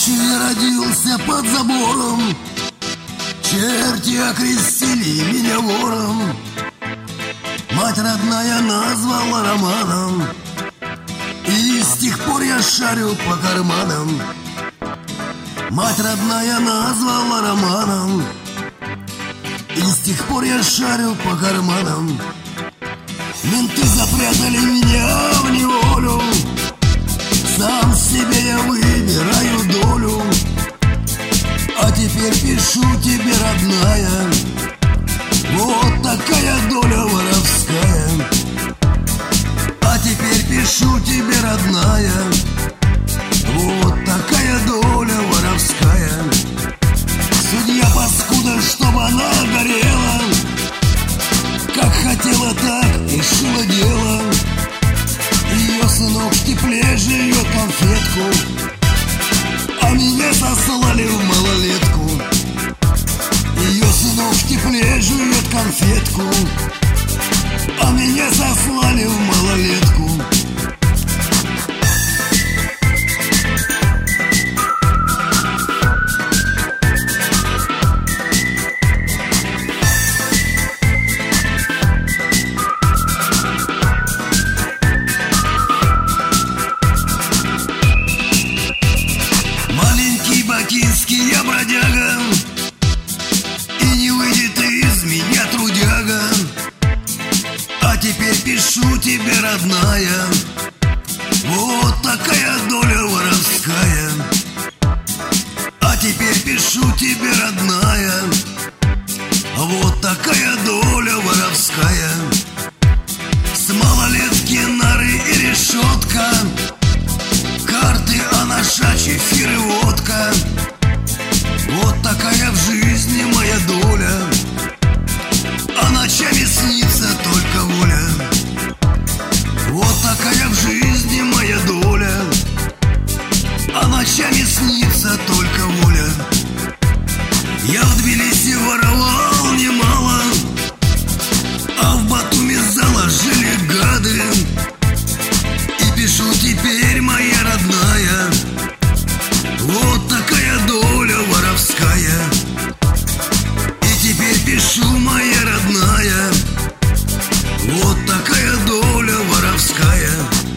Ночью я родился под забором, черти окрестили меня вором. Мать родная назвала Романом, и с тех пор я шарю по карманам. Мать родная назвала Романом, и с тех пор я шарю по карманам. Менты запрятали меня в неволю, сам себе я выбираю долю. А теперь пишу тебе, родная, вот такая доля воровская. А теперь пишу тебе, родная, вот такая доля воровская. Судья паскуда, чтобы она горела, как хотела, так и шила дело. Ее сынок в тепле жует конфетку, а меня сослали в малолетку. Ее сынок в тепле жует конфетку, а меня сослали в малолетку. Бакинский я бродяга, и не выйдет из меня трудяга. А теперь пишу тебе, родная, вот такая доля воровская. А теперь пишу тебе, родная, вот такая доля воровская. С малолетки нары и решетка, карты, анаша, чефир и водка. Вот такая в жизни моя доля, а ночами снится только воля. Вот такая в жизни моя доля, а ночами снится только воля. Я в Тбилиси воровал немало, а в Батуми заложили гады. И пишу теперь, моя родная, вот такая доля воровская. И теперь пишу, моя родная, вот такая доля воровская.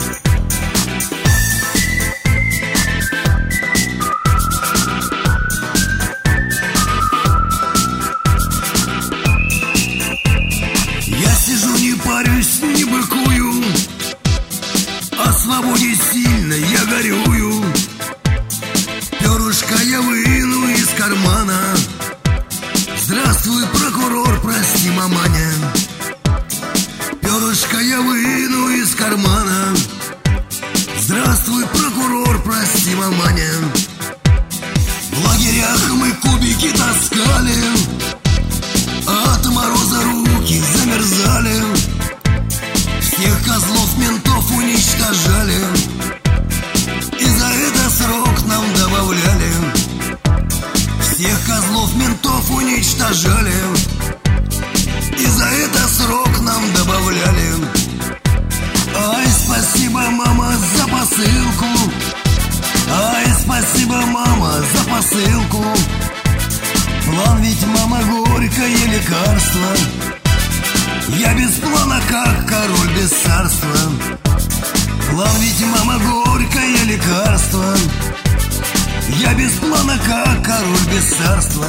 Я сижу, не парюсь, не быкую, о свободе сильно я горюю. Перышко я выну из кармана, здравствуй, прокурор, прости, маманя. Перышко я выну из кармана, здравствуй, прокурор, прости, маманя. В лагерях мы кубики таскали, от мороза руки замерзали. Всех козлов ментов уничтожали, и за это срок нам добавляли. Всех козлов ментов уничтожали, и за это срок нам добавляли. Ай, спасибо, мама, за посылку. Ай, спасибо, мама, за посылку. План ведь, мама, горькое лекарство. Я без плана, как король без царства. План ведь, мама, горькое лекарство. Я без плана, как король без царства.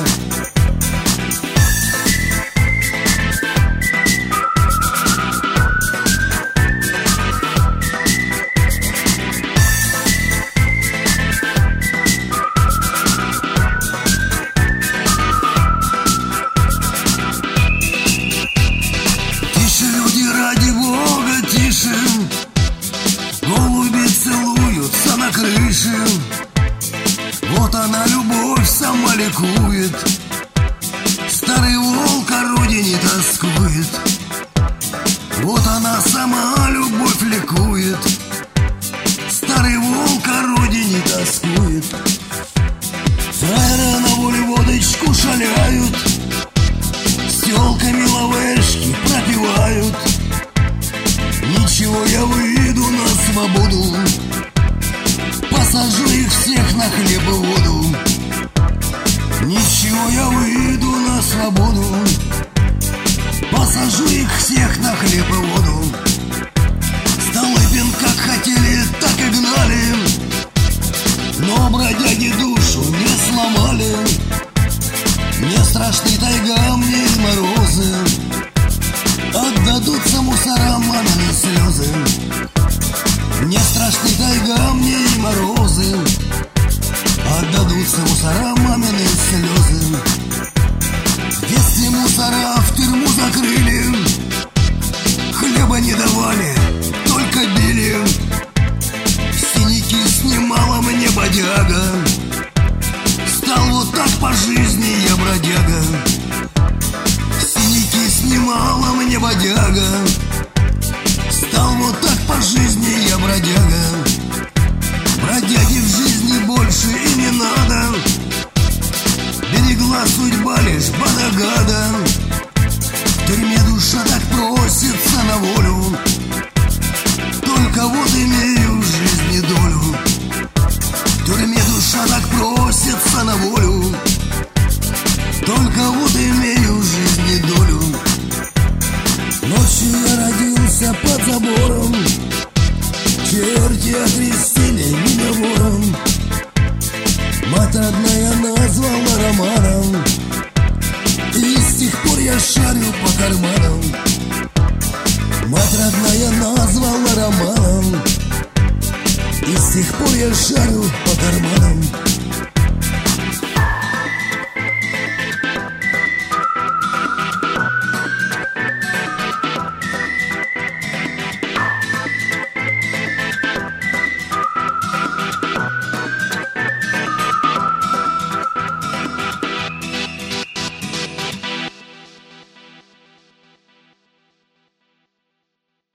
Тише, люди, ради Бога, тише. Голуби целуются на крыше. Вот она, любовь, сама ликует. Старый волк о родине тоскует. Вот она сама, любовь, ликует. Старый волк о родине тоскует. Фраеры на воле водочку шаляют, с тёлками лавешки пропивают. Ничего, я выйду на свободу, посажу их всех на хлеб и воду. свободу, посажу их всех на хлеб и воду. Столыпин как хотели, так и гнали, но бродяги душу не сломали. Не страшны тайга мне и морозы, отдадутся мусорам мамины слезы. Не страшны тайга мне и морозы, отдадутся мусорам мамины слезы. В детстве мусора в тюрьму закрыли, хлеба не давали, только били. Синяки снимала мне бодяга, стал вот так по жизни я бродяга. Синяки снимала мне бодяга, стал вот так по жизни я бродяга. Бродяги в жизни больше и не надо, берегла судьба лишь Бадагада. В тюрьме душа так просится на волю, только вот имею в жизни долю. В тюрьме душа так просится на волю, только вот имею в жизни долю. Ночью я родился под забором, черти окрестили меня вором. Мать родная назвала романом, и с тех пор я шарю по карманам. Мать родная назвала романом, и с тех пор я шарю по карманам.